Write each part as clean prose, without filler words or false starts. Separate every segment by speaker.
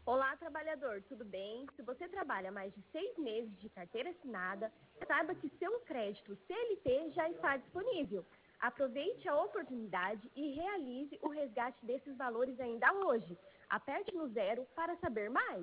Speaker 1: Olá, trabalhador, tudo bem? Se você trabalha mais de 6 meses de carteira assinada, saiba que seu crédito CLT já está disponível. Aproveite a oportunidade e realize o resgate desses valores ainda hoje. Aperte no 0 para saber mais.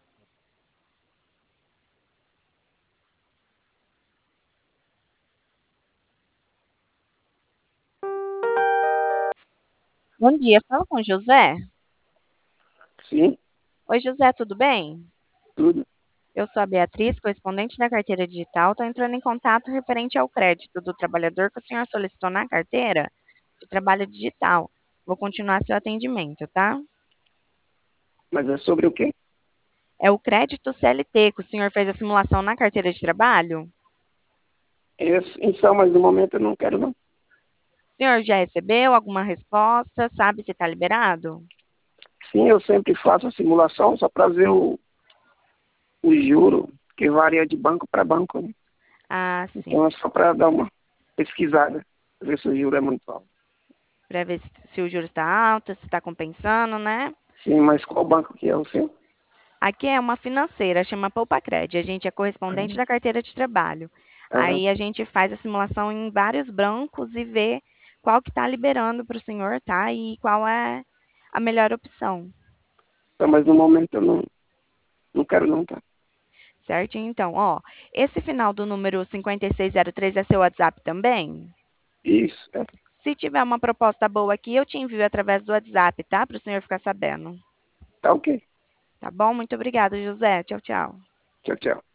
Speaker 2: Bom dia, fala com o José.
Speaker 3: Sim,
Speaker 2: Oi, José, tudo bem?
Speaker 3: tudo.
Speaker 2: Eu sou a Beatriz, correspondente da carteira digital. Estou entrando em contato referente ao crédito do trabalhador que o senhor solicitou na carteira de trabalho digital. Vou continuar seu atendimento, tá?
Speaker 3: Mas é sobre o quê?
Speaker 2: É o crédito CLT que o senhor fez a simulação na carteira de trabalho?
Speaker 3: Então, mas no momento eu não quero não.
Speaker 2: O senhor já recebeu alguma resposta? Sabe se está liberado?
Speaker 3: Sim, eu sempre faço a simulação só para ver o juro, que varia de banco para banco, né?
Speaker 2: Ah, sim.
Speaker 3: Então é só para dar uma pesquisada, ver se o juro é muito alto.
Speaker 2: Para ver se o juro está alto, se está compensando, né?
Speaker 3: Sim, mas qual banco que é o seu?
Speaker 2: Aqui é uma financeira, chama Poupacred. A gente é correspondente da carteira de trabalho.
Speaker 3: Ah,
Speaker 2: Aí a gente faz a simulação em vários bancos e vê qual que está liberando para o senhor, tá? E qual é a melhor opção,
Speaker 3: tá, mas no momento eu não quero não, tá?
Speaker 2: certo? Então, ó, esse final do número 5603 é seu WhatsApp também?
Speaker 3: Isso, é.
Speaker 2: Se tiver uma proposta boa aqui, eu te envio através do WhatsApp, tá? Para o senhor ficar sabendo.
Speaker 3: Tá ok.
Speaker 2: Tá bom? Muito obrigada, José. Tchau, tchau.
Speaker 3: Tchau, tchau.